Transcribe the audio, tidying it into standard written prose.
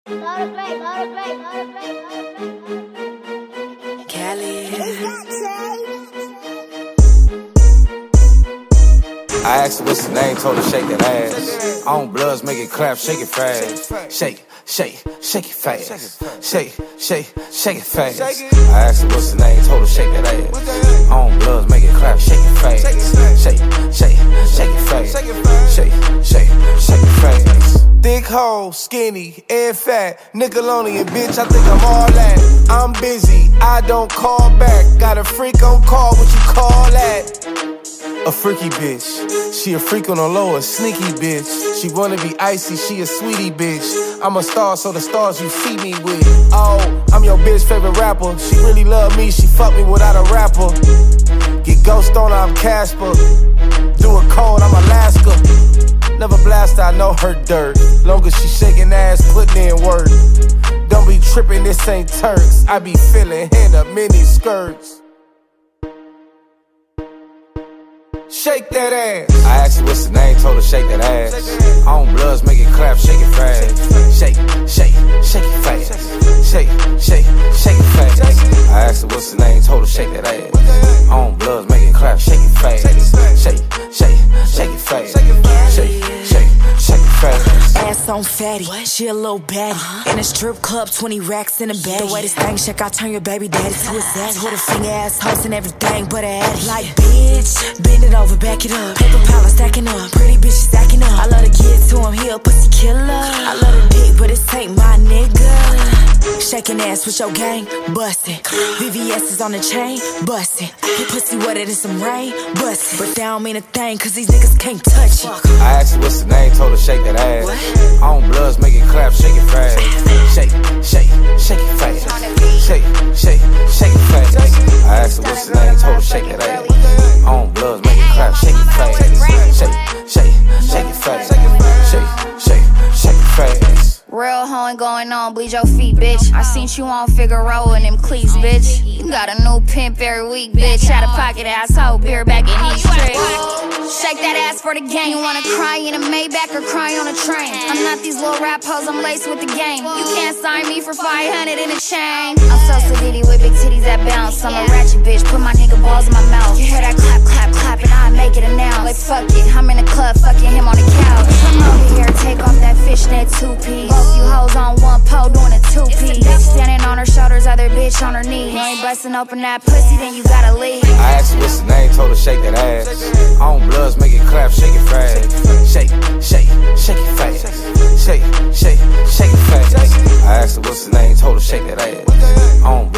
Cali. I asked her what's her name, told her shake that ass. On bloods, make it clap, shake it fast. Shake, shake, shake it fast. Shake, shake, shake it fast. I asked her what's her name, told her shake that ass. On bloods, make it clap, shake it fast. Shake, shake, shake it fast. Shake, shake, shake it fast. Thick hoe, skinny, and fat. Nickelodeon, bitch, I think I'm all that. I'm busy, I don't call back. Got a freak on call, what you call that? A freaky bitch, she a freak on the low, a sneaky bitch. She wanna be icy, she a sweetie bitch. I'm a star, so the stars you see me with. Oh, I'm your bitch favorite rapper. She really love me, she fuck me without a rapper. Get ghost on her, I'm Casper. Do it cold, I'm Alaska. Never blast, I know her dirt. Long as she shaking ass, putting in work. Don't be tripping, this ain't Turks. I be feeling hand up mini skirts. Shake that ass. I asked her what's her name, told her shake that ass. On bloods, make it clap, shake it fast. Shake, shake, shake it fast. Shake, shake, shake it fast. I asked her what's her name, told her shake that ass. On bloods, make it clap, shake it fast. Shake, shake, shake it fast. Shake, shake, shake it fast. Ass on fatty, she a little baddie. In a strip club, 20 racks in a bag. The way this thing shake, I turn your baby daddy to a zaddy. With a finger ass hoes and everything but a addy. Like bitch, bend it over, back it up. Paper pile stacking up, pretty bitch stacking up. I love to get to him, he a pussy killer. I love the dick, but this ain't my nigga. Shaking ass with your gang, bustin'. VVS is on the chain, bustin'. Your pussy wetter than some rain, bustin'. But that don't mean a thing, cause these niggas can't touch it. I asked her what's her name, told her shake that ass. On bloods, make it clap, shake it fast. Shake, shake, shake it fast. Shake, shake, shake it fast. I asked her what's her name, told her shake that ass. On bloods, make it clap, shake it fast. Shake, shake, shake it fast. Shake, shake, shake it fast. Real hoe ain't going on, bleed your feet, bitch. I seen you on Figaro and them cleats, bitch. You got a new pimp every week, bitch. Out of pocket asshole, beer back in each trick. Shake that ass for the gang. You wanna cry in a Maybach or cry on a train? I'm not these little rap hoes, I'm laced with the game. You can't sign me for 500 in a chain. I'm so sedity with big titties that bounce. I'm a ratchet bitch, put my nigga balls in my mouth. You hear that clap, clap, clap, and I make it a now. Like fuck it, I'm in the club, fucking him on the couch. Come over here, take off that fishnet two-piece. Both you hoes on one pole doing a two-piece. Bitch standing on her shoulders, other bitch on her knees. You ain't busting open that pussy, then you gotta leave. I asked her what's her name, told her shake that ass. On bloods, make it clap, shake it fast. Shake, shake, shake it fast. Shake, shake, shake it fast. I asked her what's her name, told her shake that ass. On